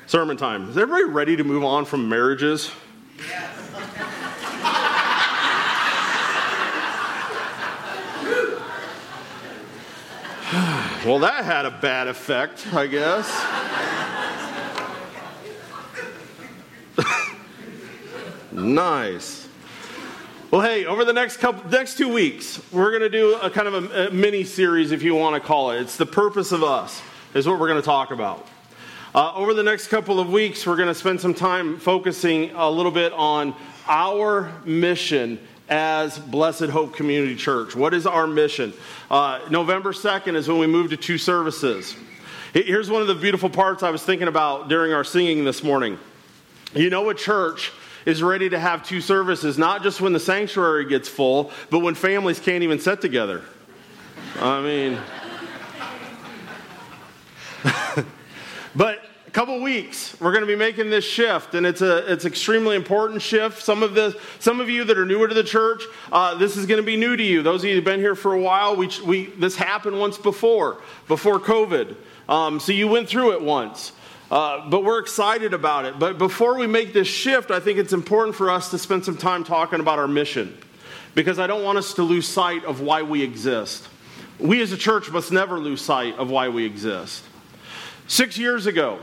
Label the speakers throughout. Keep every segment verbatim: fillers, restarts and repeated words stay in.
Speaker 1: Sermon time. Is everybody ready to move on from marriages?
Speaker 2: Yes.
Speaker 1: Well, that had a bad effect, I guess. Nice. Well, hey, over the next couple, next two weeks, we're going to do a kind of a, a mini series, if you want to call it. It's the purpose of us, is what we're going to talk about. Uh, over the next couple of weeks, we're going to spend some time focusing a little bit on our mission as Blessed Hope Community Church. What is our mission? Uh, November second is when we move to two services. Here's one of the beautiful parts I was thinking about during our singing this morning. You know, a church is ready to have two services, not just when the sanctuary gets full, but when families can't even sit together. I mean, but a couple weeks, we're going to be making this shift, and it's a it's extremely important shift. Some of the some of you that are newer to the church, uh, this is going to be new to you. Those of you who've been here for a while, we we this happened once before, before COVID. Um, so you went through it once. Uh, but we're excited about it. But before we make this shift, I think it's important for us to spend some time talking about our mission, because I don't want us to lose sight of why we exist. We as a church must never lose sight of why we exist. Six years ago,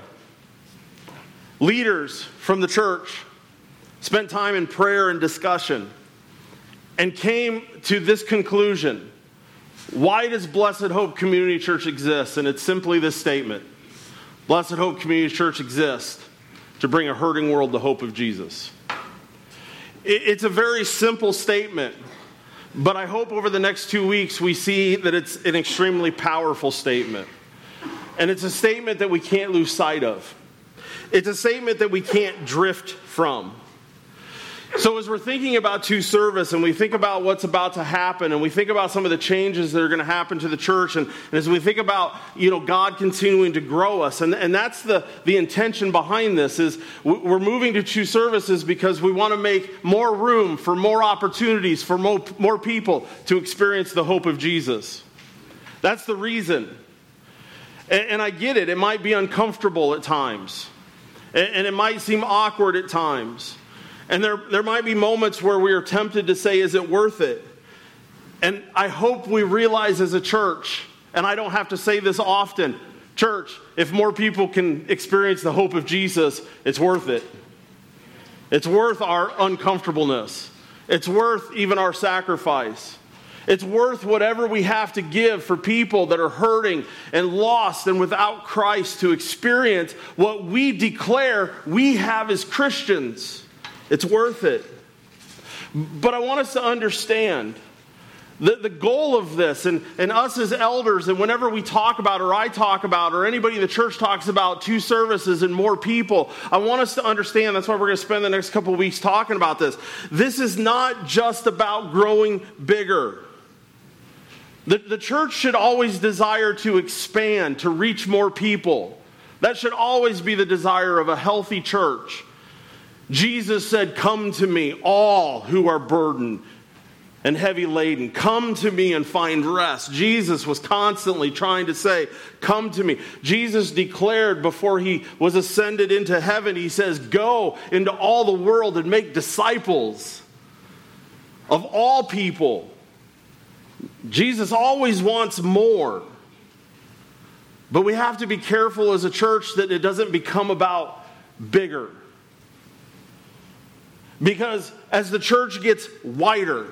Speaker 1: leaders from the church spent time in prayer and discussion and came to this conclusion. Why does Blessed Hope Community Church exist? And it's simply this statement. Blessed Hope Community Church exists to bring a hurting world the hope of Jesus. It's a very simple statement, but I hope over the next two weeks we see that it's an extremely powerful statement. And it's a statement that we can't lose sight of. It's a statement that we can't drift from. So as we're thinking about two service, and we think about what's about to happen, and we think about some of the changes that are going to happen to the church, and, and as we think about, you know, God continuing to grow us, and, and that's the, the intention behind this, is we're moving to two services because we want to make more room for more opportunities for more, more people to experience the hope of Jesus. That's the reason. And, and I get it. It might be uncomfortable at times, and, and it might seem awkward at times. And there, there might be moments where we are tempted to say, is it worth it? And I hope we realize as a church, and I don't have to say this often, church, if more people can experience the hope of Jesus, it's worth it. It's worth our uncomfortableness. It's worth even our sacrifice. It's worth whatever we have to give for people that are hurting and lost and without Christ to experience what we declare we have as Christians. It's worth it. But I want us to understand that the goal of this, and, and us as elders, and whenever we talk about, or I talk about, or anybody in the church talks about two services and more people, I want us to understand, that's why we're going to spend the next couple of weeks talking about this. This is not just about growing bigger. The, the church should always desire to expand, to reach more people. That should always be the desire of a healthy church. Jesus said, come to me, all who are burdened and heavy laden. Come to me and find rest. Jesus was constantly trying to say, come to me. Jesus declared before he was ascended into heaven, he says, go into all the world and make disciples of all people. Jesus always wants more. But we have to be careful as a church that it doesn't become about bigger. Because as the church gets wider,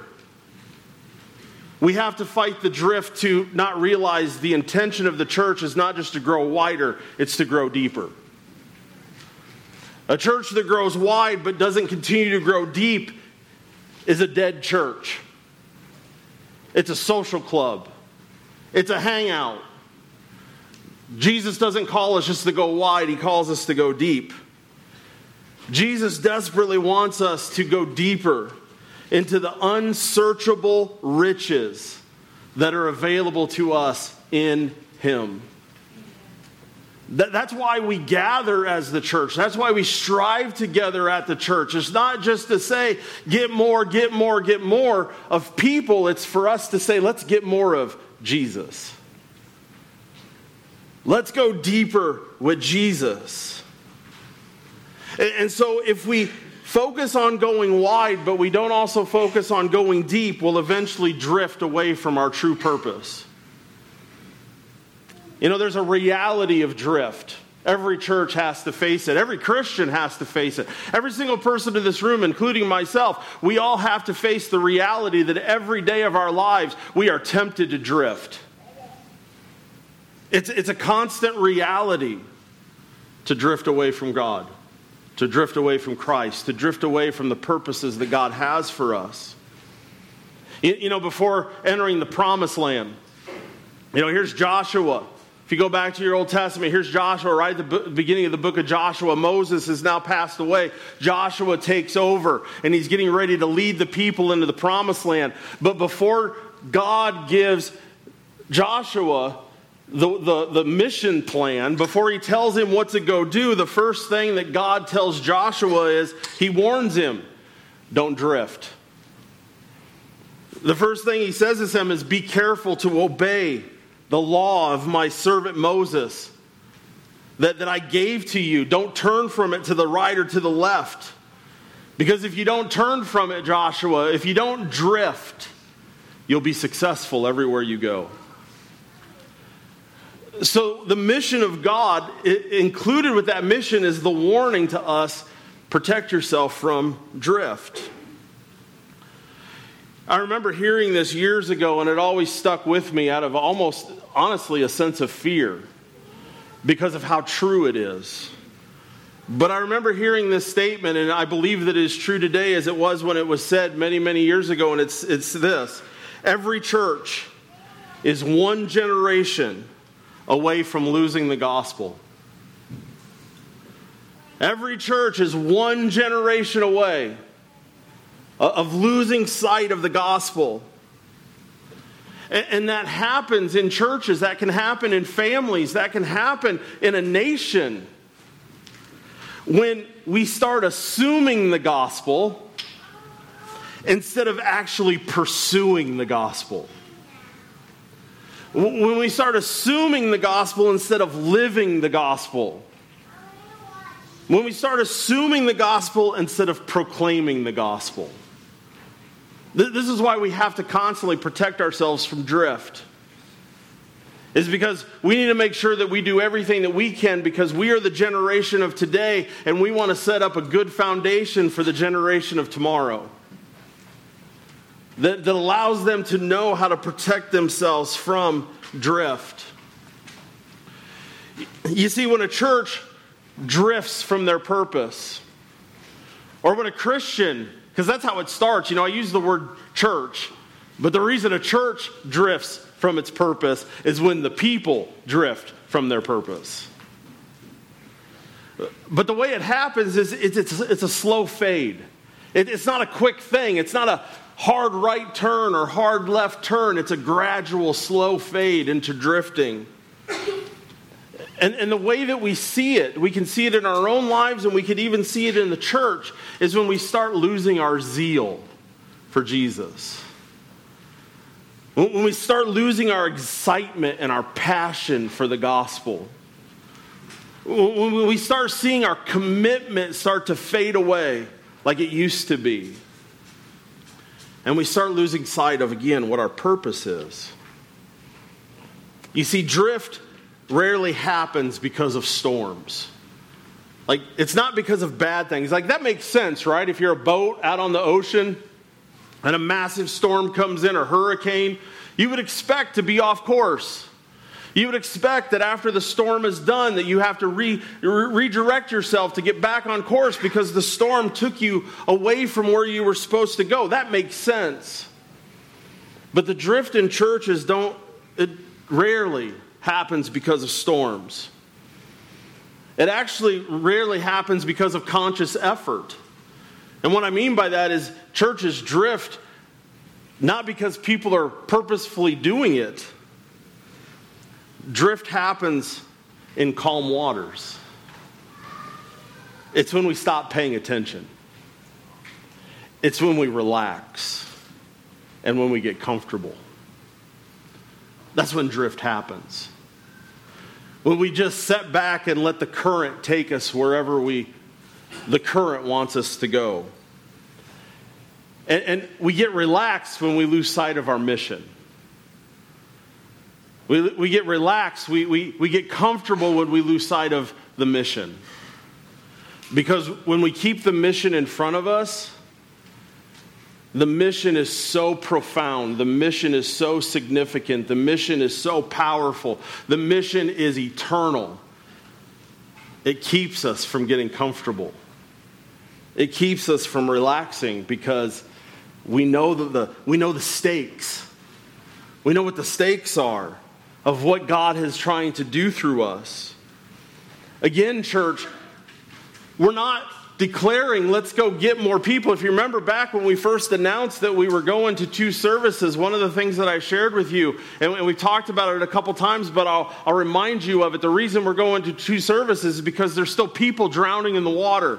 Speaker 1: we have to fight the drift to not realize the intention of the church is not just to grow wider, it's to grow deeper. A church that grows wide but doesn't continue to grow deep is a dead church. It's a social club. It's a hangout. Jesus doesn't call us just to go wide, he calls us to go deep. Jesus desperately wants us to go deeper into the unsearchable riches that are available to us in Him. That, that's why we gather as the church. That's why we strive together at the church. It's not just to say, get more, get more, get more of people. It's for us to say, let's get more of Jesus. Let's go deeper with Jesus. And so if we focus on going wide, but we don't also focus on going deep, we'll eventually drift away from our true purpose. You know, there's a reality of drift. Every church has to face it. Every Christian has to face it. Every single person in this room, including myself, we all have to face the reality that every day of our lives, we are tempted to drift. It's, it's a constant reality to drift away from God, to drift away from Christ, to drift away from the purposes that God has for us. You, you know, before entering the promised land, you know, here's Joshua. If you go back to your Old Testament, here's Joshua right at the beginning of the book of Joshua. Moses has now passed away. Joshua takes over, and he's getting ready to lead the people into the promised land. But before God gives Joshua the, the, the mission plan, before he tells him what to go do, the first thing that God tells Joshua is, he warns him, don't drift. The first thing he says to him is, be careful to obey the law of my servant Moses that, that I gave to you. Don't turn from it to the right or to the left. Because if you don't turn from it, Joshua, if you don't drift, you'll be successful everywhere you go. So the mission of God, included with that mission, is the warning to us, protect yourself from drift. I remember hearing this years ago, and it always stuck with me out of almost, honestly, a sense of fear because of how true it is. But I remember hearing this statement, and I believe that it is true today as it was when it was said many, many years ago, and it's, it's this. Every church is one generation away from losing the gospel. Every church is one generation away of losing sight of the gospel. And that happens in churches, that can happen in families, that can happen in a nation. When we start assuming the gospel instead of actually pursuing the gospel. When we start assuming the gospel instead of living the gospel. When we start assuming the gospel instead of proclaiming the gospel. This is why we have to constantly protect ourselves from drift. It's because we need to make sure that we do everything that we can because we are the generation of today and we want to set up a good foundation for the generation of tomorrow. That, that allows them to know how to protect themselves from drift. You see, when a church drifts from their purpose, or when a Christian, because that's how it starts. You know, I use the word church, but the reason a church drifts from its purpose is when the people drift from their purpose. But the way it happens is it's, it's, it's a slow fade. It, it's not a quick thing. It's not a hard right turn or hard left turn. It's a gradual, slow fade into drifting. And, and the way that we see it, we can see it in our own lives and we could even see it in the church, is when we start losing our zeal for Jesus. When we start losing our excitement and our passion for the gospel. When we start seeing our commitment start to fade away like it used to be. And we start losing sight of, again, what our purpose is. You see, drift rarely happens because of storms. Like, it's not because of bad things. Like, that makes sense, right? If you're a boat out on the ocean and a massive storm comes in, or hurricane, you would expect to be off course. You would expect that after the storm is done that you have to re- re- redirect yourself to get back on course because the storm took you away from where you were supposed to go. That makes sense. But the drift in churches don't, it rarely happens because of storms. It actually rarely happens because of conscious effort. And what I mean by that is churches drift not because people are purposefully doing it. Drift happens in calm waters. It's when we stop paying attention. It's when we relax and when we get comfortable. That's when drift happens. When we just set back and let the current take us wherever we the current wants us to go. And, and we get relaxed when we lose sight of our mission. We, we get relaxed, we, we, we get comfortable when we lose sight of the mission. Because when we keep the mission in front of us, the mission is so profound. The mission is so significant. The mission is so powerful. The mission is eternal. It keeps us from getting comfortable. It keeps us from relaxing because we know the, the we know the stakes. We know what the stakes are of what God is trying to do through us. Again, church, we're not declaring, let's go get more people. If you remember back when we first announced that we were going to two services, one of the things that I shared with you, and we talked about it a couple times, but I'll, I'll remind you of it. The reason we're going to two services is because there's still people drowning in the water.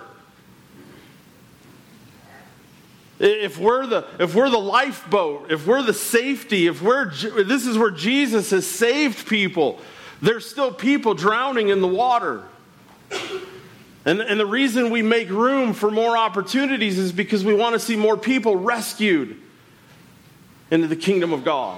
Speaker 1: If we're the if we're the lifeboat, if we're the safety, if we're this is where Jesus has saved people, there's still people drowning in the water. And, and the reason we make room for more opportunities is because we want to see more people rescued into the kingdom of God.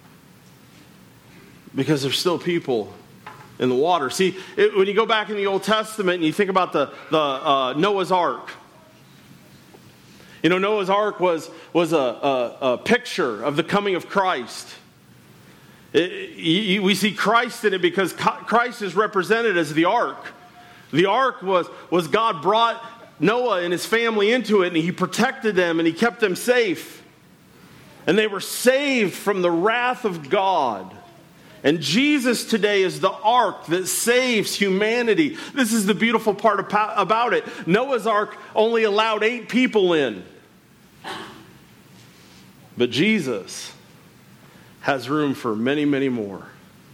Speaker 1: Because there's still people in the water. See, it, when you go back in the Old Testament and you think about the, the uh, Noah's Ark. You know, Noah's Ark was, was a, a, a picture of the coming of Christ. It, you, we see Christ in it because Christ is represented as the ark. The ark was, was God brought Noah and his family into it, and he protected them, and he kept them safe. And they were saved from the wrath of God. And Jesus today is the ark that saves humanity. This is the beautiful part about it. Noah's ark only allowed eight people in. But Jesus has room for many, many more.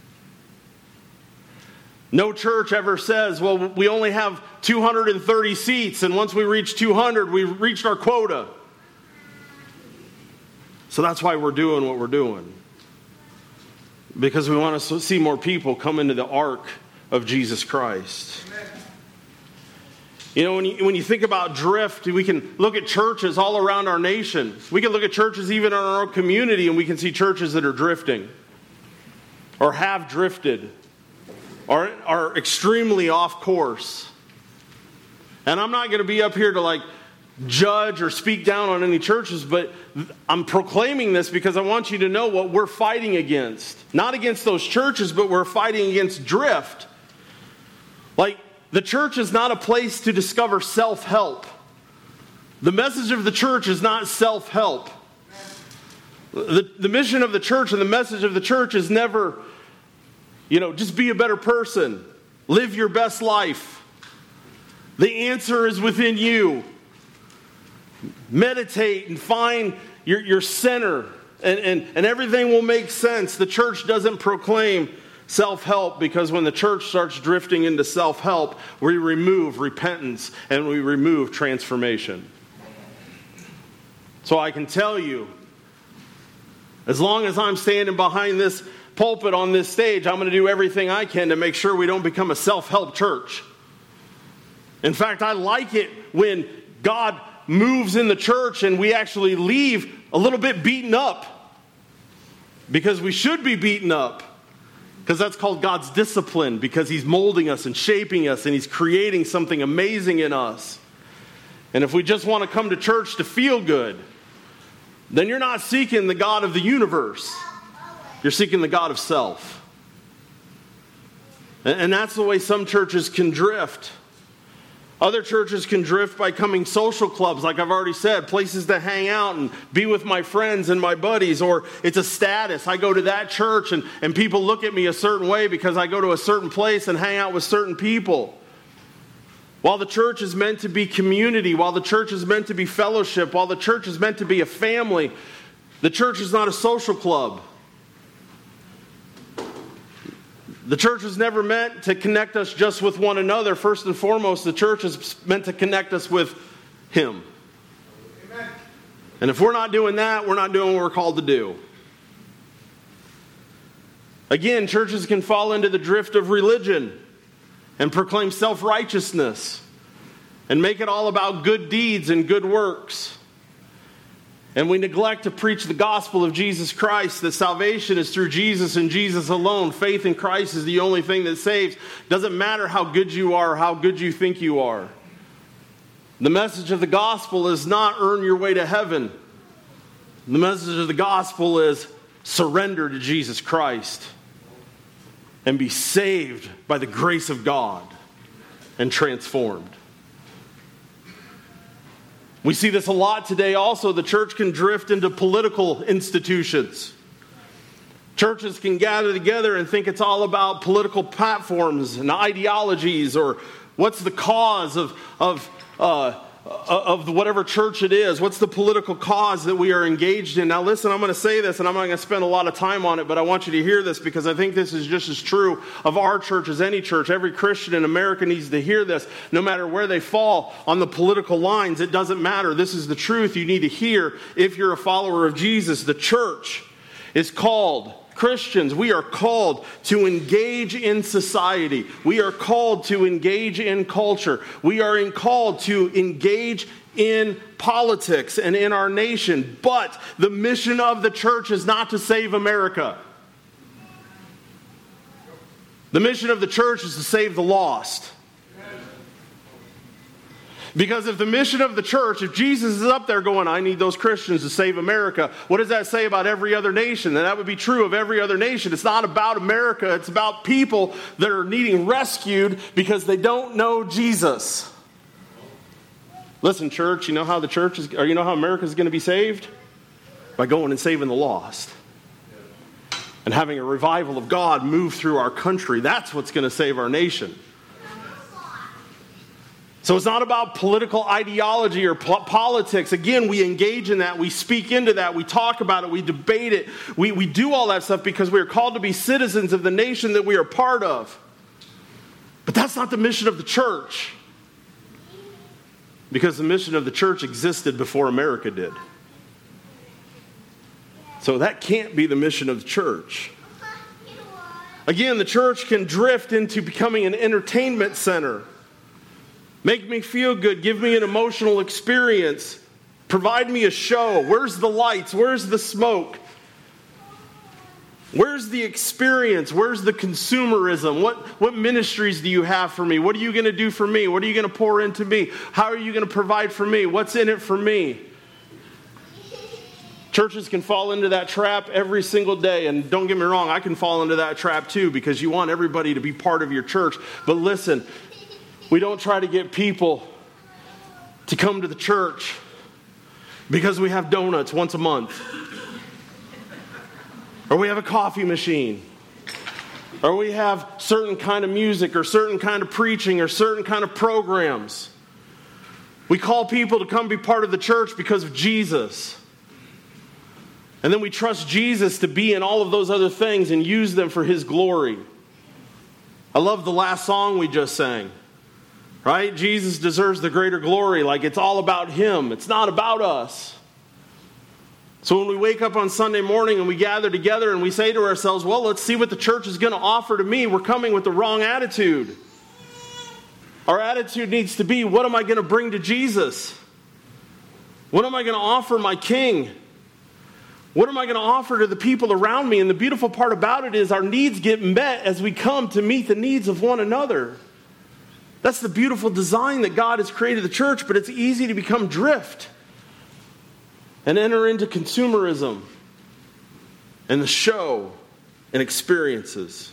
Speaker 1: No church ever says, well, we only have two hundred thirty seats, and once we reach two hundred, we've reached our quota. So that's why we're doing what we're doing. Because we want to see more people come into the ark of Jesus Christ. Amen. You know, when you, when you think about drift, we can look at churches all around our nation. We can look at churches even in our own community, and we can see churches that are drifting or have drifted. Are, are extremely off course. And I'm not going to be up here to like judge or speak down on any churches, but I'm proclaiming this because I want you to know what we're fighting against. Not against those churches, but we're fighting against drift. Like, the church is not a place to discover self-help. The message of the church is not self-help. The, the mission of the church and the message of the church is never, you know, just be a better person. Live your best life. The answer is within you. Meditate and find your, your center, and, and, and everything will make sense. The church doesn't proclaim self-help because when the church starts drifting into self-help, we remove repentance and we remove transformation. So I can tell you, as long as I'm standing behind this pulpit on this stage, I'm going to do everything I can to make sure we don't become a self-help church. In fact, I like it when God moves in the church and we actually leave a little bit beaten up, because we should be beaten up, because that's called God's discipline, because he's molding us and shaping us and he's creating something amazing in us. And if we just want to come to church to feel good, then you're not seeking the God of the universe. You're seeking the God of self. And that's the way some churches can drift. Other churches can drift by coming social clubs, like I've already said, places to hang out and be with my friends and my buddies, or it's a status. I go to that church and, and people look at me a certain way because I go to a certain place and hang out with certain people. While the church is meant to be community, while the church is meant to be fellowship, while the church is meant to be a family, the church is not a social club. The church was never meant to connect us just with one another. First and foremost, the church is meant to connect us with him. Amen. And if we're not doing that, we're not doing what we're called to do. Again, churches can fall into the drift of religion and proclaim self-righteousness. and make it all about good deeds and good works. And we neglect to preach the gospel of Jesus Christ, that salvation is through Jesus and Jesus alone. Faith in Christ is the only thing that saves. Doesn't matter how good you are or how good you think you are. The message of the gospel is not earn your way to heaven. The message of the gospel is surrender to Jesus Christ and be saved by the grace of God and transformed. We see this a lot today also. The church can drift into political institutions. Churches can gather together and think it's all about political platforms and ideologies, or what's the cause of, of, uh, of whatever church it is. What's the political cause that we are engaged in? Now listen, I'm going to say this, and I'm not going to spend a lot of time on it, but I want you to hear this because I think this is just as true of our church as any church. Every Christian in America needs to hear this, no matter where they fall on the political lines. It doesn't matter. This is the truth you need to hear if you're a follower of Jesus. The church is called, Christians, we are called to engage in society. We are called to engage in culture. We are in called to engage in politics and in our nation. But the mission of the church is not to save America. The mission of the church is to save the lost. Because if the mission of the church, if Jesus is up there going, I need those Christians to save America, what does that say about every other nation? And that would be true of every other nation. It's not about America. It's about people that are needing rescued because they don't know Jesus. Listen, church, you know how the church is, or you know how America is going to be saved? By going and saving the lost. And having a revival of God move through our country. That's what's going to save our nation. So it's not about political ideology or po- politics. Again, we engage in that. We speak into that. We talk about it. We debate it. We, we do all that stuff because we are called to be citizens of the nation that we are part of. But that's not the mission of the church. Because the mission of the church existed before America did. So that can't be the mission of the church. Again, the church can drift into becoming an entertainment center. Make me feel good. Give me an emotional experience. Provide me a show. Where's the lights? Where's the smoke? Where's the experience? Where's the consumerism? What, what ministries do you have for me? What are you going to do for me? What are you going to pour into me? How are you going to provide for me? What's in it for me? Churches can fall into that trap every single day. And don't get me wrong, I can fall into that trap too because you want everybody to be part of your church. But listen, we don't try to get people to come to the church because we have donuts once a month. Or we have a coffee machine. Or we have certain kind of music or certain kind of preaching or certain kind of programs. We call people to come be part of the church because of Jesus. And then we trust Jesus to be in all of those other things and use them for His glory. I love the last song we just sang. Right? Jesus deserves the greater glory. Like it's all about Him. It's not about us. So when we wake up on Sunday morning and we gather together and we say to ourselves, well, let's see what the church is going to offer to me, we're coming with the wrong attitude. Our attitude needs to be, what am I going to bring to Jesus? What am I going to offer my King? What am I going to offer to the people around me? And the beautiful part about it is our needs get met as we come to meet the needs of one another. That's the beautiful design that God has created the church, but it's easy to become drift and enter into consumerism and the show and experiences.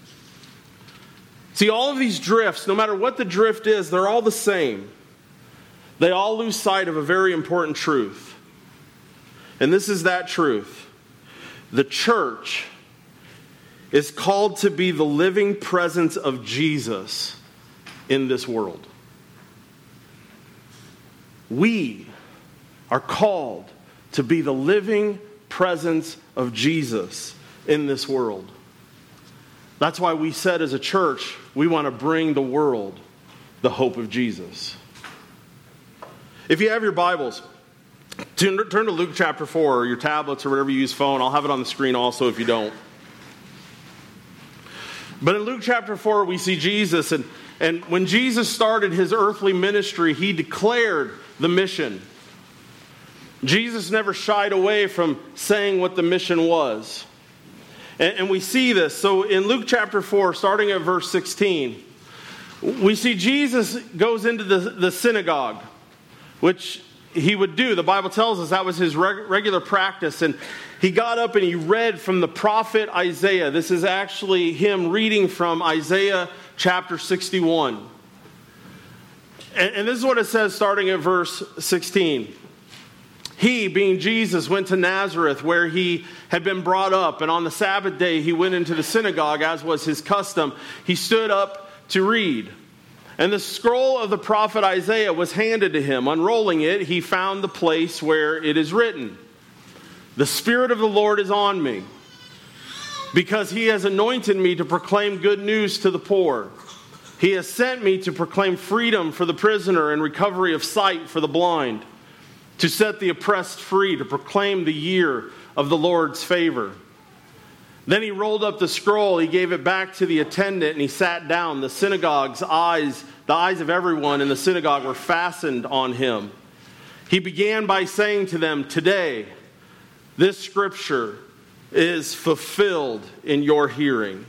Speaker 1: See, all of these drifts, no matter what the drift is, they're all the same. They all lose sight of a very important truth. And this is that truth. The church is called to be the living presence of Jesus in this world. We are called to be the living presence of Jesus in this world. That's why we said as a church, we want to bring the world the hope of Jesus. If you have your Bibles, turn to Luke chapter four, or your tablets, or whatever you use, phone. I'll have it on the screen also if you don't. But in Luke chapter four, we see Jesus, and And when Jesus started his earthly ministry, he declared the mission. Jesus never shied away from saying what the mission was. And, and we see this. So in Luke chapter four, starting at verse sixteen, we see Jesus goes into the, the synagogue, which he would do. The Bible tells us that was his reg- regular practice. And he got up and he read from the prophet Isaiah. This is actually him reading from Isaiah chapter sixty-one. And, and this is what it says starting at verse sixteen. He, being Jesus, went to Nazareth where he had been brought up. And on the Sabbath day he went into the synagogue as was his custom. He stood up to read. And the scroll of the prophet Isaiah was handed to him. Unrolling it, he found the place where it is written, "The Spirit of the Lord is on me, because he has anointed me to proclaim good news to the poor. He has sent me to proclaim freedom for the prisoner and recovery of sight for the blind, to set the oppressed free, to proclaim the year of the Lord's favor." Then he rolled up the scroll, he gave it back to the attendant, and he sat down. The synagogue's eyes, the eyes of everyone in the synagogue were fastened on him. He began by saying to them, "Today, this scripture is fulfilled in your hearing."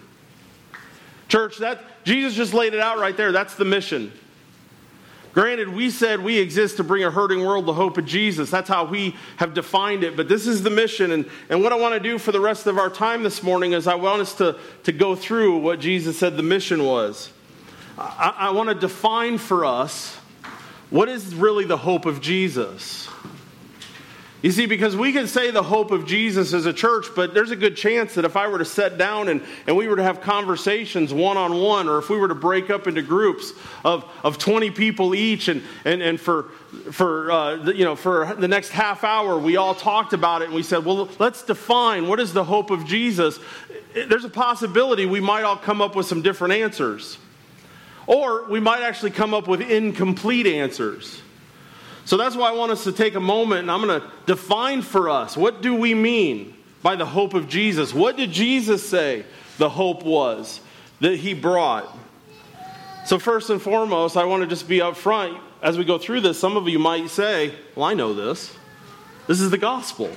Speaker 1: Church, that Jesus just laid it out right there. That's the mission. Granted, we said we exist to bring a hurting world the hope of Jesus. That's how we have defined it. But this is the mission. And, and what I want to do for the rest of our time this morning is I want us to, to go through what Jesus said the mission was. I, I want to define for us what is really the hope of Jesus. You see, because we can say the hope of Jesus as a church, but there's a good chance that if I were to sit down and, and we were to have conversations one-on-one, or if we were to break up into groups of, of twenty people each, and, and, and for, for, uh, the, you know, for the next half hour, we all talked about it, and we said, well, let's define what is the hope of Jesus. There's a possibility we might all come up with some different answers. Or we might actually come up with incomplete answers. So that's why I want us to take a moment, and I'm going to define for us, what do we mean by the hope of Jesus? What did Jesus say the hope was that he brought? So first and foremost, I want to just be up front. As we go through this, some of you might say, well, I know this. This is the gospel.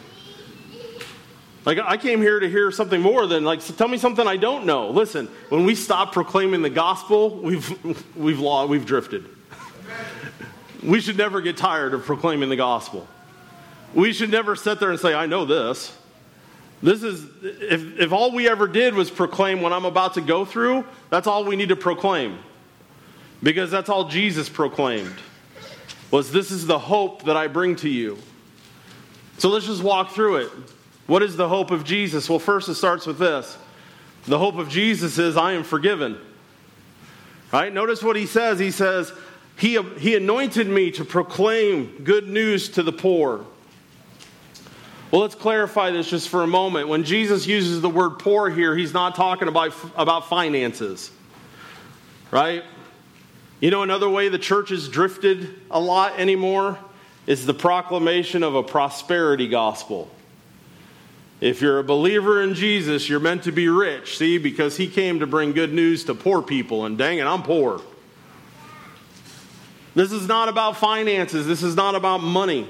Speaker 1: Like, I came here to hear something more than, like, so tell me something I don't know. Listen, when we stop proclaiming the gospel, we've, we've, lost, we've drifted. We should never get tired of proclaiming the gospel. We should never sit there and say, I know this. This is, if, if all we ever did was proclaim what I'm about to go through, that's all we need to proclaim. Because that's all Jesus proclaimed, was this is the hope that I bring to you. So let's just walk through it. What is the hope of Jesus? Well, first it starts with this. The hope of Jesus is I am forgiven. Right? Notice what he says. He says, He, he anointed me to proclaim good news to the poor. Well, let's clarify this just for a moment. When Jesus uses the word poor here, he's not talking about, about finances. Right? You know, another way the church has drifted a lot anymore is the proclamation of a prosperity gospel. If you're a believer in Jesus, you're meant to be rich. See, because he came to bring good news to poor people. And dang it, I'm poor. This is not about finances. This is not about money.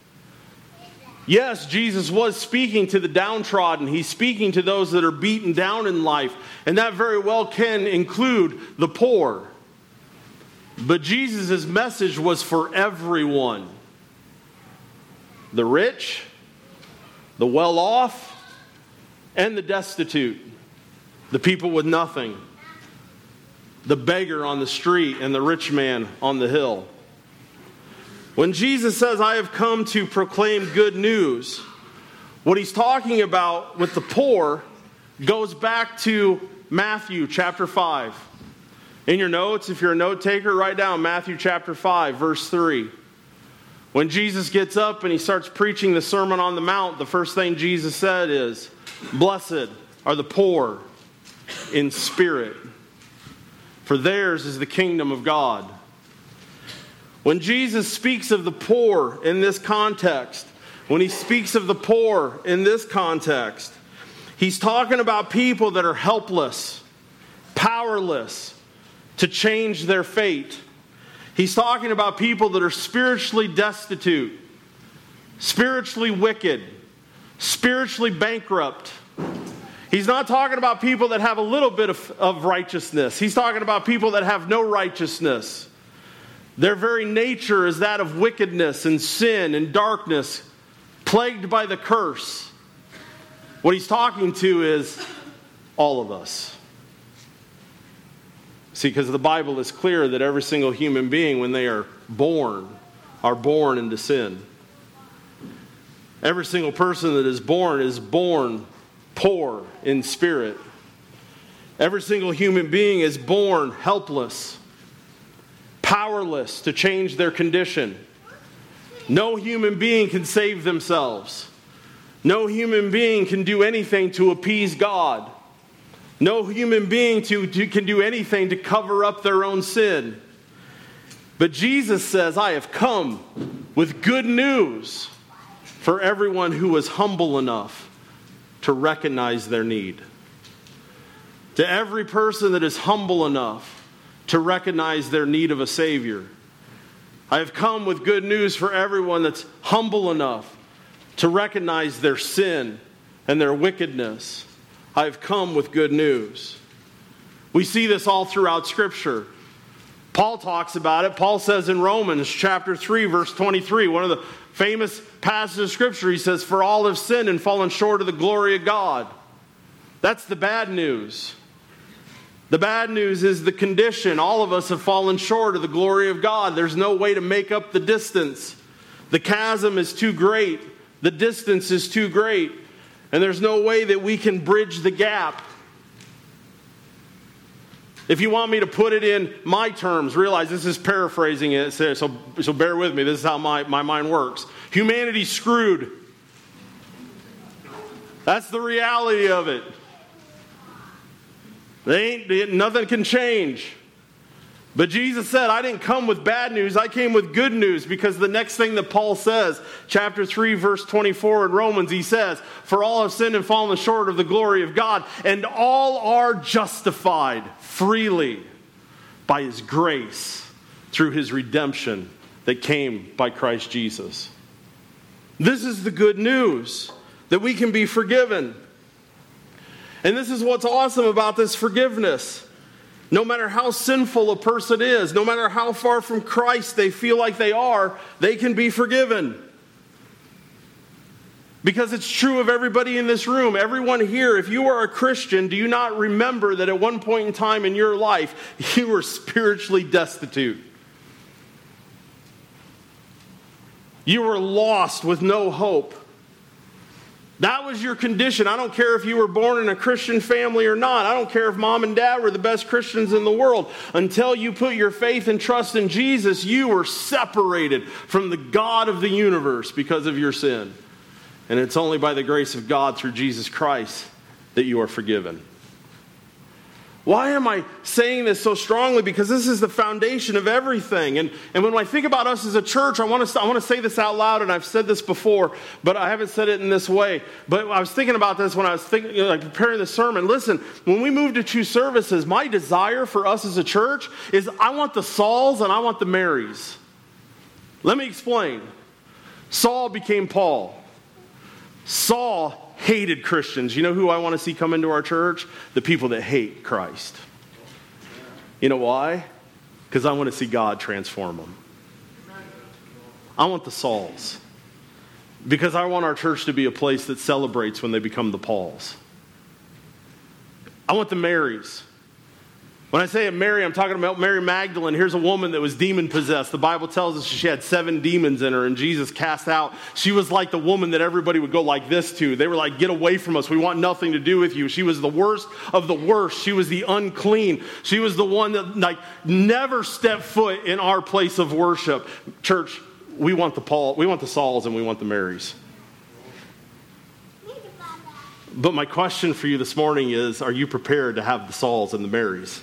Speaker 1: Yes, Jesus was speaking to the downtrodden. He's speaking to those that are beaten down in life. And that very well can include the poor. But Jesus' message was for everyone. The rich, the well-off, and the destitute. The people with nothing. The beggar on the street and the rich man on the hill. When Jesus says, I have come to proclaim good news, what he's talking about with the poor goes back to Matthew chapter five. In your notes, if you're a note taker, write down Matthew chapter five, verse three. When Jesus gets up and he starts preaching the Sermon on the Mount, the first thing Jesus said is, blessed are the poor in spirit, for theirs is the kingdom of God. When Jesus speaks of the poor in this context, when he speaks of the poor in this context, he's talking about people that are helpless, powerless, to change their fate. He's talking about people that are spiritually destitute, spiritually wicked, spiritually bankrupt. He's not talking about people that have a little bit of, of righteousness. He's talking about people that have no righteousness. Their very nature is that of wickedness and sin and darkness, plagued by the curse. What he's talking to is all of us. See, because the Bible is clear that every single human being, when they are born, are born into sin. Every single person that is born is born poor in spirit. Every single human being is born helpless, powerless to change their condition. No human being can save themselves. No human being can do anything to appease God. No human being to, to, can do anything to cover up their own sin. But Jesus says, I have come with good news for everyone who is humble enough to recognize their need. To every person that is humble enough to recognize their need of a Savior. I have come with good news for everyone that's humble enough to recognize their sin and their wickedness. I have come with good news. We see this all throughout Scripture. Paul talks about it. Paul says in Romans chapter three, verse twenty-three, one of the famous passages of Scripture, he says, for all have sinned and fallen short of the glory of God. That's the bad news. The bad news is the condition. All of us have fallen short of the glory of God. There's no way to make up the distance. The chasm is too great. The distance is too great. And there's no way that we can bridge the gap. If you want me to put it in my terms, realize this is paraphrasing it, so, so bear with me. This is how my, my mind works. Humanity's screwed. That's the reality of it. They ain't, nothing can change. But Jesus said, I didn't come with bad news, I came with good news, because the next thing that Paul says, chapter three, verse twenty-four in Romans, he says, for all have sinned and fallen short of the glory of God, and all are justified freely by His grace through His redemption that came by Christ Jesus. This is the good news, that we can be forgiven. And this is what's awesome about this forgiveness. No matter how sinful a person is, no matter how far from Christ they feel like they are, they can be forgiven. Because it's true of everybody in this room. Everyone here, if you are a Christian, do you not remember that at one point in time in your life, you were spiritually destitute? You were lost with no hope. That was your condition. I don't care if you were born in a Christian family or not. I don't care if mom and dad were the best Christians in the world. Until you put your faith and trust in Jesus, you were separated from the God of the universe because of your sin. And it's only by the grace of God through Jesus Christ that you are forgiven. Why am I saying this so strongly? Because this is the foundation of everything. And, and when I think about us as a church, I want to I want to say this out loud, and I've said this before, but I haven't said it in this way. But I was thinking about this when I was thinking, you know, like preparing the sermon. Listen, when we move to two services, my desire for us as a church is I want the Sauls and I want the Marys. Let me explain. Saul became Paul. Saul hated Christians. You know who I want to see come into our church? The people that hate Christ. You know why? Because I want to see God transform them. I want the Sauls. Because I want our church to be a place that celebrates when they become the Pauls. I want the Marys. When I say Mary, I'm talking about Mary Magdalene. Here's a woman that was demon-possessed. The Bible tells us she had seven demons in her, and Jesus cast out. She was like the woman that everybody would go like this to. They were like, get away from us. We want nothing to do with you. She was the worst of the worst. She was the unclean. She was the one that like never stepped foot in our place of worship. Church, we want the Paul, we want the Sauls, and we want the Marys. But my question for you this morning is, are you prepared to have the Sauls and the Marys?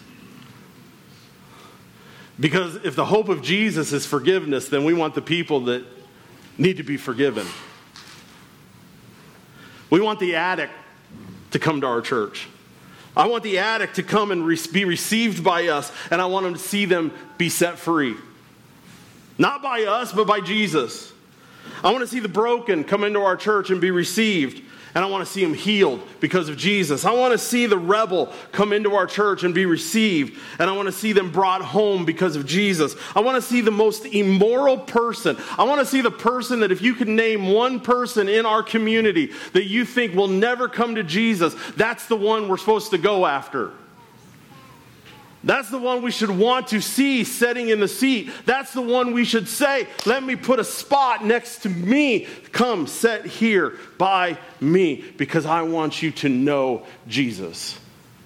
Speaker 1: Because if the hope of Jesus is forgiveness, then we want the people that need to be forgiven. We want the addict to come to our church. I want the addict to come and re- be received by us, and I want them to see them be set free. Not by us, but by Jesus. I want to see the broken come into our church and be received, and I want to see them healed because of Jesus. I want to see the rebel come into our church and be received, and I want to see them brought home because of Jesus. I want to see the most immoral person. I want to see the person that if you could name one person in our community that you think will never come to Jesus, that's the one we're supposed to go after. That's the one we should want to see sitting in the seat. That's the one we should say, let me put a spot next to me. Come, sit here by me because I want you to know Jesus.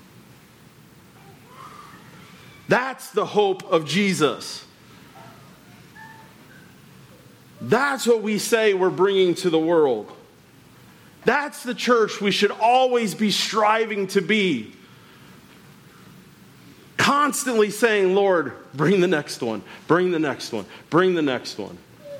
Speaker 1: That's the hope of Jesus. That's what we say we're bringing to the world. That's the church we should always be striving to be. Constantly saying, Lord, bring the next one, bring the next one, bring the next one.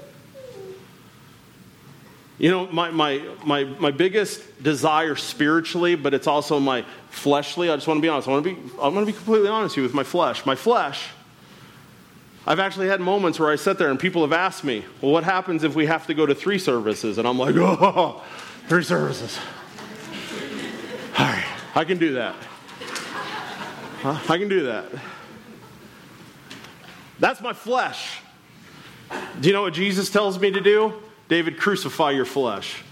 Speaker 1: You know, my my my my biggest desire spiritually, but it's also my fleshly. I just want to be honest. I want to be I'm going to be completely honest with you with my flesh. My flesh. I've actually had moments where I sit there and people have asked me, well, what happens if we have to go to three services? And I'm like, oh, three services. All right, I can do that. Huh? I can do that. That's my flesh. Do you know what Jesus tells me to do? David, crucify your flesh.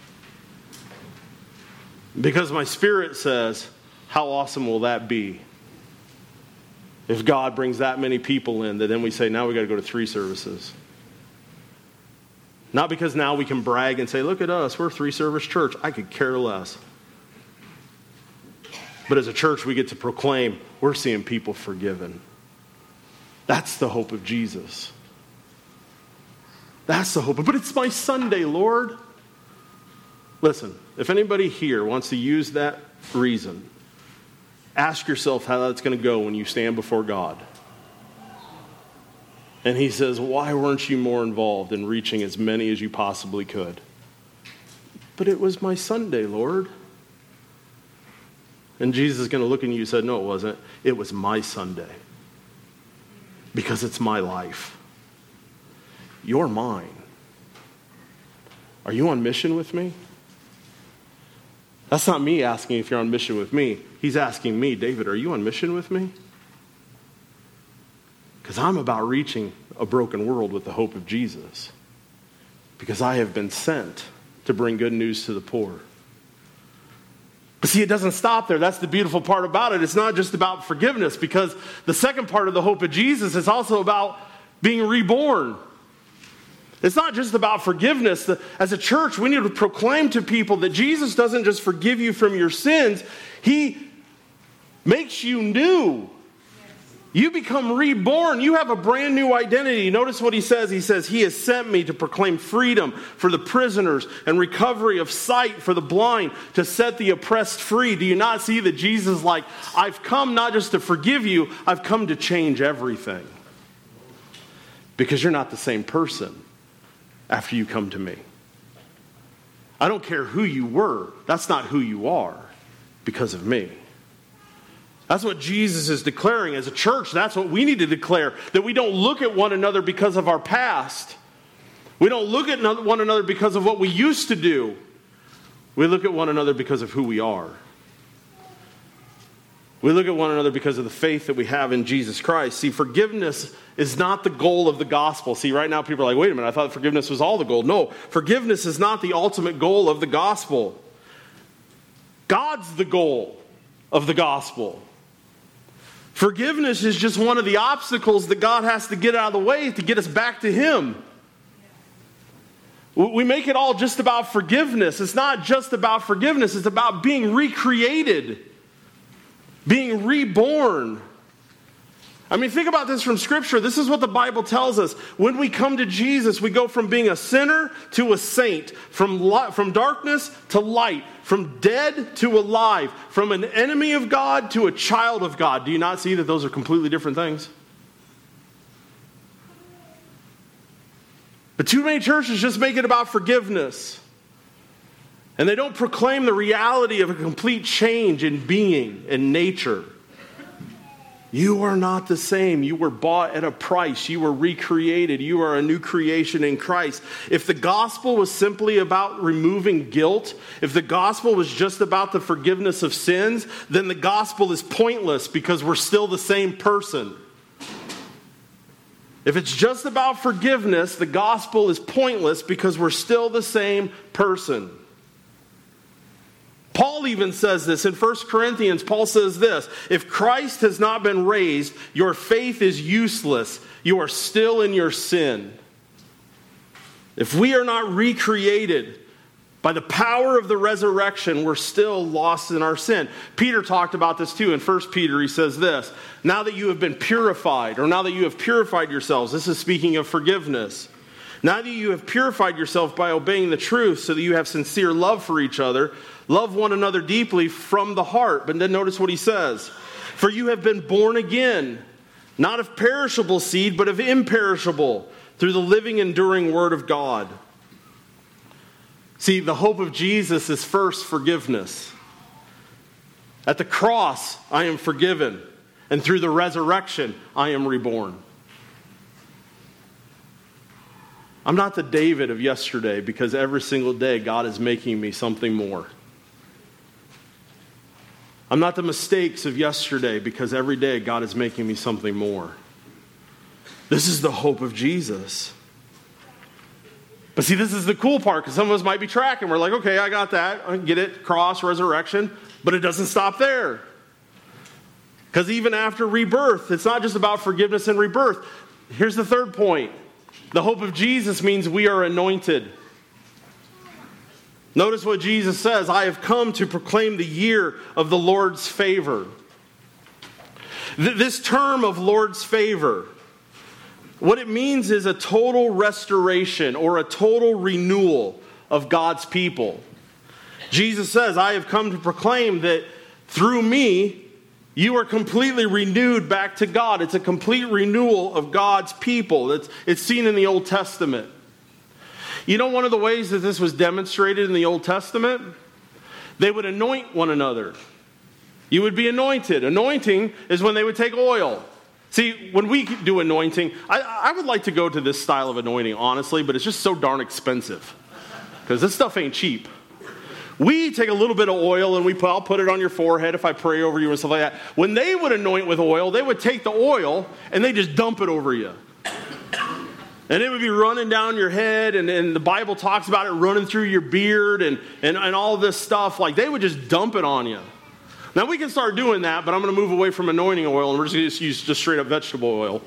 Speaker 1: Because my spirit says, how awesome will that be? If God brings that many people in, that then we say, now we got to go to three services. Not because now we can brag and say, look at us, we're a three-service church. I could care less. But as a church, we get to proclaim, we're seeing people forgiven. That's the hope of Jesus. That's the hope. But it's my Sunday, Lord. Listen, if anybody here wants to use that reason, ask yourself how that's going to go when you stand before God. And he says, why weren't you more involved in reaching as many as you possibly could? But it was my Sunday, Lord. And Jesus is going to look at you and say, no, it wasn't. It was my Sunday. Because it's my life. You're mine. Are you on mission with me? That's not me asking if you're on mission with me. He's asking me, David, are you on mission with me? Because I'm about reaching a broken world with the hope of Jesus. Because I have been sent to bring good news to the poor. But see, it doesn't stop there. That's the beautiful part about it. It's not just about forgiveness, because the second part of the hope of Jesus is also about being reborn. It's not just about forgiveness. As a church, we need to proclaim to people that Jesus doesn't just forgive you from your sins. He makes you new. You become reborn. You have a brand new identity. Notice what he says. He says, he has sent me to proclaim freedom for the prisoners and recovery of sight for the blind, to set the oppressed free. Do you not see that Jesus is like, I've come not just to forgive you, I've come to change everything. Because you're not the same person after you come to me. I don't care who you were. That's not who you are because of me. That's what Jesus is declaring. As a church, that's what we need to declare. That we don't look at one another because of our past. We don't look at one another because of what we used to do. We look at one another because of who we are. We look at one another because of the faith that we have in Jesus Christ. See, forgiveness is not the goal of the gospel. See, right now people are like, wait a minute, I thought forgiveness was all the goal. No, forgiveness is not the ultimate goal of the gospel. God's the goal of the gospel. Forgiveness is just one of the obstacles that God has to get out of the way to get us back to Him. We make it all just about forgiveness. It's not just about forgiveness. It's about being recreated, being reborn. I mean, think about this from Scripture. This is what the Bible tells us. When we come to Jesus, we go from being a sinner to a saint, from li- from darkness to light, from dead to alive, from an enemy of God to a child of God. Do you not see that those are completely different things? But too many churches just make it about forgiveness. And they don't proclaim the reality of a complete change in being and nature. You are not the same. You were bought at a price. You were recreated. You are a new creation in Christ. If the gospel was simply about removing guilt, if the gospel was just about the forgiveness of sins, then the gospel is pointless because we're still the same person. If it's just about forgiveness, the gospel is pointless because we're still the same person. Paul even says this in First Corinthians. Paul says this: if Christ has not been raised, your faith is useless. You are still in your sin. If we are not recreated by the power of the resurrection, we're still lost in our sin. Peter talked about this too. In First Peter, he says this: now that you have been purified, or now that you have purified yourselves, this is speaking of forgiveness. Now that you have purified yourself by obeying the truth, so that you have sincere love for each other, love one another deeply from the heart. But then notice what he says: for you have been born again, not of perishable seed, but of imperishable, through the living, enduring word of God. See, the hope of Jesus is first forgiveness. At the cross, I am forgiven. And through the resurrection, I am reborn. I'm not the David of yesterday because every single day God is making me something more. I'm not the mistakes of yesterday because every day God is making me something more. This is the hope of Jesus. But see, this is the cool part, because some of us might be tracking. We're like, okay, I got that. I get it. Cross, resurrection. But it doesn't stop there. Because even after rebirth, it's not just about forgiveness and rebirth. Here's the third point. The hope of Jesus means we are anointed. Notice what Jesus says: I have come to proclaim the year of the Lord's favor. Th- this term of Lord's favor, what it means is a total restoration or a total renewal of God's people. Jesus says, I have come to proclaim that through me, you are completely renewed back to God. It's a complete renewal of God's people. It's, it's seen in the Old Testament. You know one of the ways that this was demonstrated in the Old Testament? They would anoint one another. You would be anointed. Anointing is when they would take oil. See, when we do anointing, I, I would like to go to this style of anointing, honestly, but it's just so darn expensive. Because this stuff ain't cheap. We take a little bit of oil and we put, I'll put it on your forehead if I pray over you and stuff like that. When they would anoint with oil, they would take the oil and they just dump it over you. And it would be running down your head, and, and the Bible talks about it running through your beard and, and, and all this stuff. Like, they would just dump it on you. Now, we can start doing that, but I'm going to move away from anointing oil, and we're just going to use just straight up vegetable oil.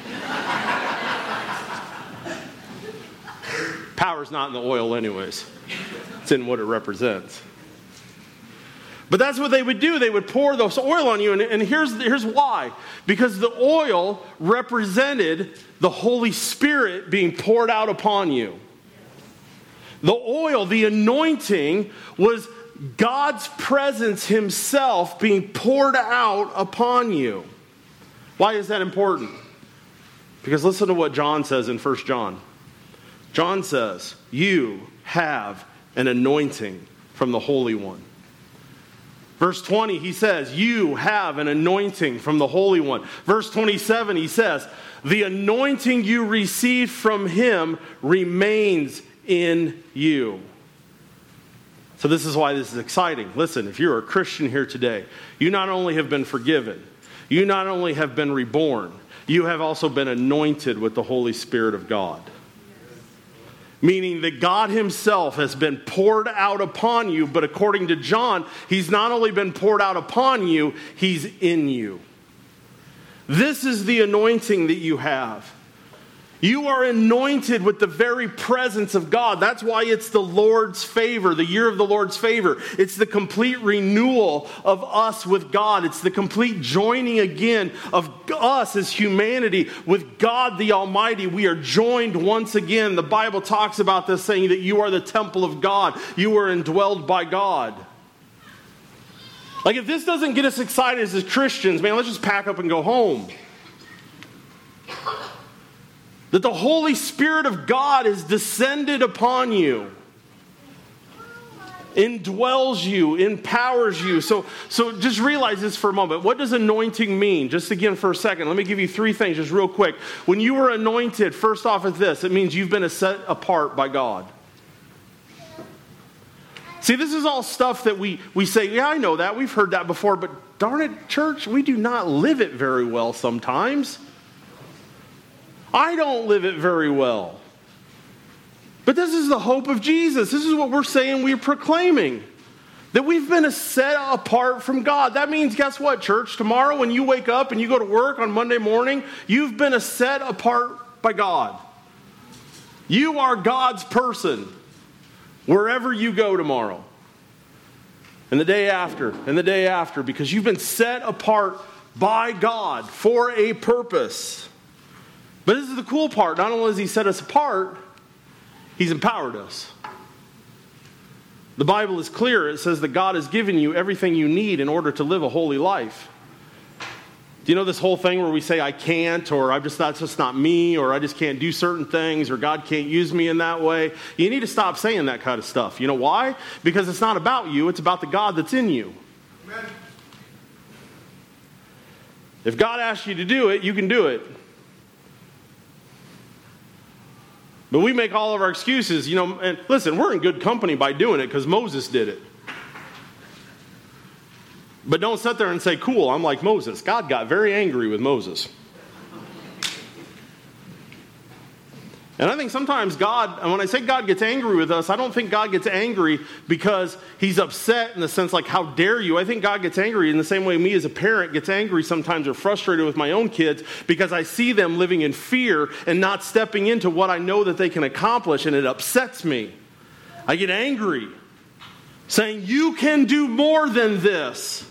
Speaker 1: Power's not in the oil anyways. It's in what it represents. But that's what they would do. They would pour this oil on you, and, and here's, here's why. Because the oil represented the Holy Spirit being poured out upon you. The oil, the anointing, was God's presence himself being poured out upon you. Why is that important? Because listen to what John says in First John. John says, you have an anointing from the Holy One. Verse twenty, he says, you have an anointing from the Holy One. Verse twenty-seven, he says, the anointing you received from him remains in you. So this is why this is exciting. Listen, if you're a Christian here today, you not only have been forgiven, you not only have been reborn, you have also been anointed with the Holy Spirit of God. Meaning that God himself has been poured out upon you, but according to John, he's not only been poured out upon you, he's in you. This is the anointing that you have. You are anointed with the very presence of God. That's why it's the Lord's favor, the year of the Lord's favor. It's the complete renewal of us with God. It's the complete joining again of us as humanity with God the Almighty. We are joined once again. The Bible talks about this, saying that you are the temple of God. You are indwelled by God. Like, if this doesn't get us excited as Christians, man, let's just pack up and go home. That the Holy Spirit of God is descended upon you. indwells you, empowers you. So, so just realize this for a moment. What does anointing mean? Just again for a second, let me give you three things just real quick. When you were anointed, first off is this. It means you've been set apart by God. See, this is all stuff that we, we say, yeah, I know that. We've heard that before. But darn it, church, we do not live it very well sometimes. I don't live it very well. But this is the hope of Jesus. This is what we're saying, we're proclaiming. That we've been set apart from God. That means, guess what, church? Tomorrow when you wake up and you go to work on Monday morning, you've been set apart by God. You are God's person wherever you go tomorrow. And the day after, and the day after, because you've been set apart by God for a purpose. But this is the cool part. Not only has He set us apart, He's empowered us. The Bible is clear. It says that God has given you everything you need in order to live a holy life. Do you know this whole thing where we say, I can't, or I'm just, that's just not me, or I just can't do certain things, or God can't use me in that way? You need to stop saying that kind of stuff. You know why? Because it's not about you. It's about the God that's in you. Amen. If God asks you to do it, you can do it. But we make all of our excuses, you know, and listen, we're in good company by doing it because Moses did it. But don't sit there and say, cool, I'm like Moses. God got very angry with Moses. And I think sometimes God, and when I say God gets angry with us, I don't think God gets angry because He's upset in the sense like, how dare you? I think God gets angry in the same way me as a parent gets angry sometimes or frustrated with my own kids because I see them living in fear and not stepping into what I know that they can accomplish, and it upsets me. I get angry, saying, you can do more than this.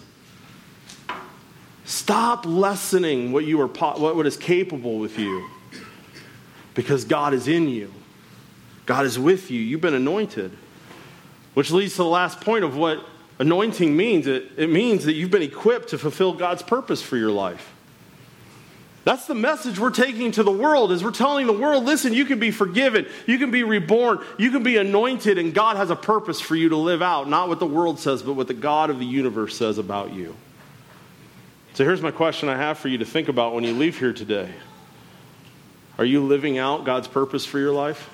Speaker 1: Stop lessening what you are, what is capable with you. Because God is in you. God is with you. You've been anointed. Which leads to the last point of what anointing means. It, it means that you've been equipped to fulfill God's purpose for your life. That's the message we're taking to the world, is we're telling the world, listen, you can be forgiven. You can be reborn. You can be anointed, and God has a purpose for you to live out. Not what the world says, but what the God of the universe says about you. So here's my question I have for you to think about when you leave here today. Are you living out God's purpose for your life?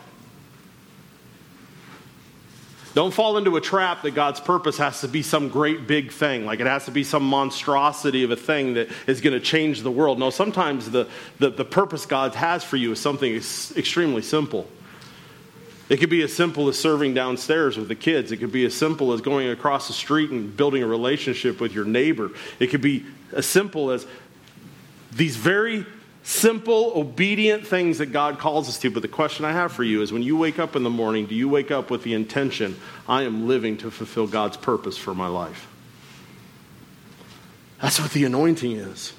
Speaker 1: Don't fall into a trap that God's purpose has to be some great big thing. Like it has to be some monstrosity of a thing that is going to change the world. No, sometimes the, the, the purpose God has for you is something extremely simple. It could be as simple as serving downstairs with the kids. It could be as simple as going across the street and building a relationship with your neighbor. It could be as simple as these very simple, obedient things that God calls us to. But the question I have for you is, when you wake up in the morning, do you wake up with the intention, I am living to fulfill God's purpose for my life? That's what the anointing is.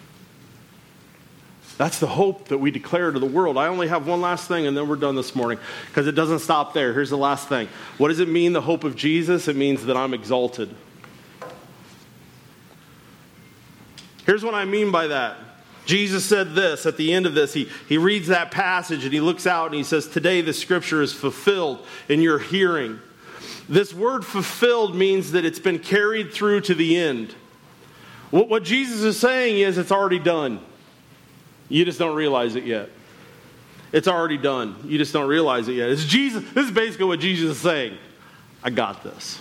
Speaker 1: That's the hope that we declare to the world. I only have one last thing and then we're done this morning, because it doesn't stop there. Here's the last thing. What does it mean, the hope of Jesus? It means that I'm exalted. Here's what I mean by that. Jesus said this at the end of this. He, he reads that passage and he looks out and he says, today the scripture is fulfilled in your hearing. This word fulfilled means that it's been carried through to the end. What, what Jesus is saying is it's already done. You just don't realize it yet. It's already done. You just don't realize it yet. It's Jesus. This is basically what Jesus is saying. I got this.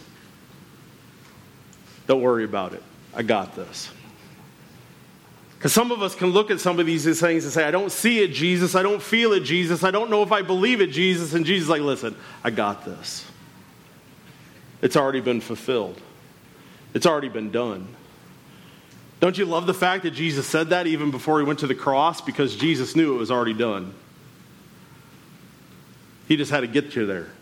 Speaker 1: Don't worry about it. I got this. Because some of us can look at some of these things and say, I don't see it, Jesus. I don't feel it, Jesus. I don't know if I believe it, Jesus. And Jesus is like, listen, I got this. It's already been fulfilled. It's already been done. Don't you love the fact that Jesus said that even before he went to the cross? Because Jesus knew it was already done. He just had to get you there.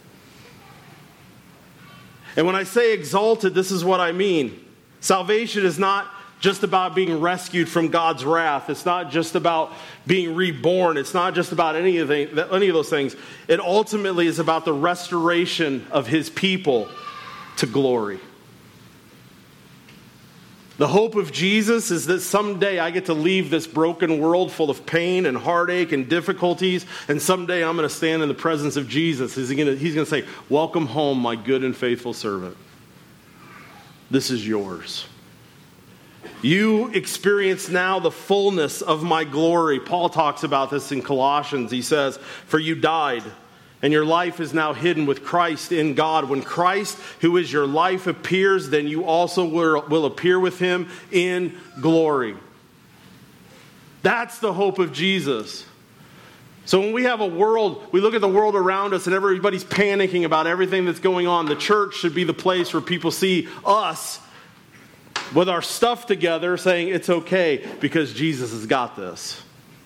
Speaker 1: And when I say exalted, this is what I mean. Salvation is not just about being rescued from God's wrath. It's not just about being reborn. It's not just about any of, the, any of those things. It ultimately is about the restoration of his people to glory. The hope of Jesus is that someday I get to leave this broken world full of pain and heartache and difficulties, and someday I'm going to stand in the presence of Jesus. He's going to, he's going to say, "Welcome home, my good and faithful servant. This is yours. You experience now the fullness of my glory." Paul talks about this in Colossians. He says, "For you died, and your life is now hidden with Christ in God. When Christ, who is your life, appears, then you also will, will appear with him in glory." That's the hope of Jesus. So when we have a world, we look at the world around us and everybody's panicking about everything that's going on, the church should be the place where people see us with our stuff together saying, "It's okay because Jesus has got this.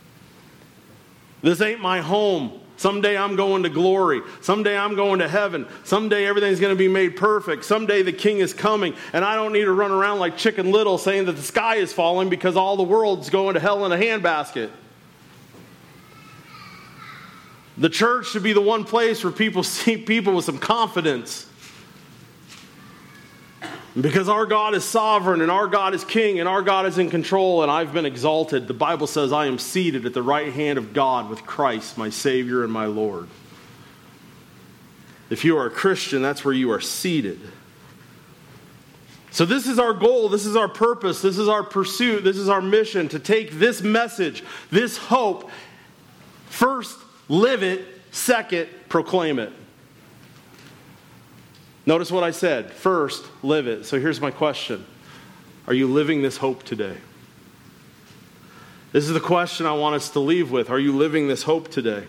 Speaker 1: This ain't my home. Someday I'm going to glory. Someday I'm going to heaven. Someday everything's going to be made perfect. Someday the King is coming. And I don't need to run around like Chicken Little saying that the sky is falling because all the world's going to hell in a handbasket." The church should be the one place where people see people with some confidence. Because our God is sovereign, and our God is king, and our God is in control, and I've been exalted. The Bible says I am seated at the right hand of God with Christ, my Savior and my Lord. If you are a Christian, that's where you are seated. So this is our goal, this is our purpose, this is our pursuit, this is our mission, to take this message, this hope, first, live it, second, proclaim it. Notice what I said. First, live it. So here's my question. Are you living this hope today? This is the question I want us to leave with. Are you living this hope today?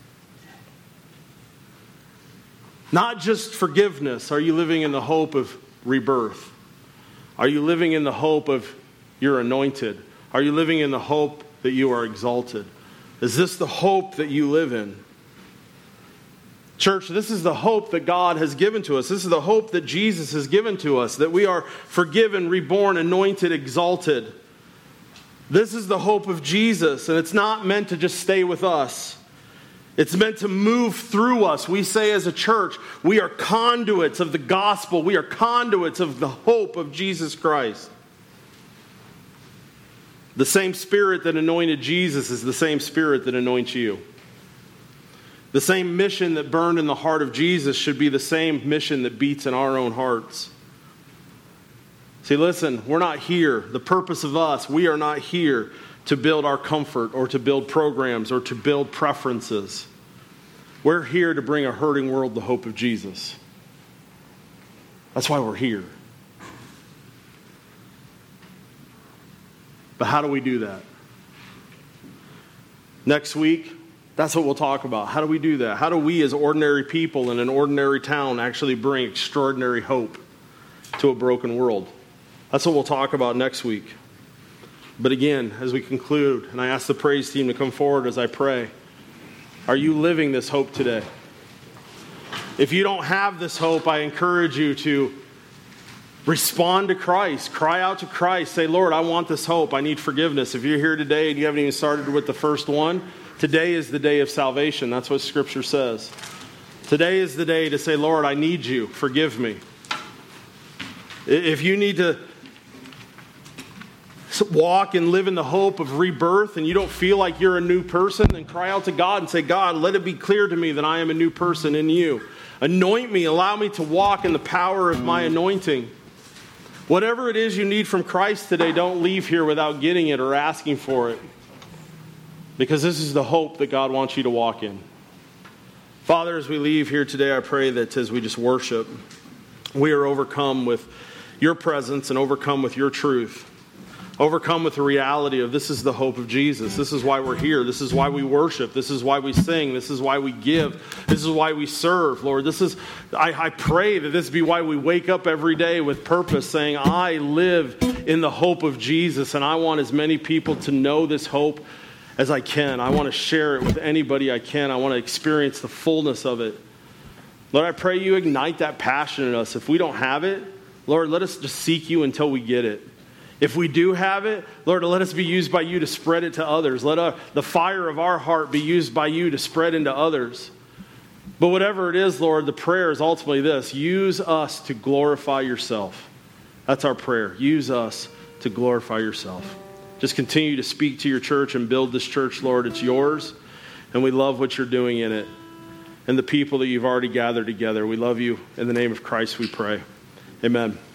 Speaker 1: Not just forgiveness. Are you living in the hope of rebirth? Are you living in the hope of you're anointed? Are you living in the hope that you are exalted? Is this the hope that you live in? Church, this is the hope that God has given to us. This is the hope that Jesus has given to us, that we are forgiven, reborn, anointed, exalted. This is the hope of Jesus, and it's not meant to just stay with us. It's meant to move through us. We say as a church, we are conduits of the gospel. We are conduits of the hope of Jesus Christ. The same Spirit that anointed Jesus is the same Spirit that anoints you. The same mission that burned in the heart of Jesus should be the same mission that beats in our own hearts. See, listen, we're not here. The purpose of us, we are not here to build our comfort or to build programs or to build preferences. We're here to bring a hurting world the hope of Jesus. That's why we're here. But how do we do that? Next week, that's what we'll talk about. How do we do that? How do we as ordinary people in an ordinary town actually bring extraordinary hope to a broken world? That's what we'll talk about next week. But again, as we conclude, and I ask the praise team to come forward as I pray, are you living this hope today? If you don't have this hope, I encourage you to respond to Christ. Cry out to Christ. Say, Lord, I want this hope. I need forgiveness. If you're here today and you haven't even started with the first one, today is the day of salvation. That's what Scripture says. Today is the day to say, Lord, I need you. Forgive me. If you need to walk and live in the hope of rebirth and you don't feel like you're a new person, then cry out to God and say, God, let it be clear to me that I am a new person in you. Anoint me. Allow me to walk in the power of my anointing. Whatever it is you need from Christ today, don't leave here without getting it or asking for it. Because this is the hope that God wants you to walk in. Father, as we leave here today, I pray that as we just worship, we are overcome with your presence and overcome with your truth. Overcome with the reality of this is the hope of Jesus. This is why we're here. This is why we worship. This is why we sing. This is why we give. This is why we serve, Lord. This is, I, I pray that this be why we wake up every day with purpose, saying, I live in the hope of Jesus, and I want as many people to know this hope as I can. I want to share it with anybody I can. I want to experience the fullness of it. Lord, I pray you ignite that passion in us. If we don't have it, Lord, let us just seek you until we get it. If we do have it, Lord, let us be used by you to spread it to others. Let our, the fire of our heart be used by you to spread into others. But whatever it is, Lord, the prayer is ultimately this. Use us to glorify yourself. That's our prayer. Use us to glorify yourself. Just continue to speak to your church and build this church, Lord. It's yours, and we love what you're doing in it and the people that you've already gathered together. We love you. In the name of Christ we pray. Amen.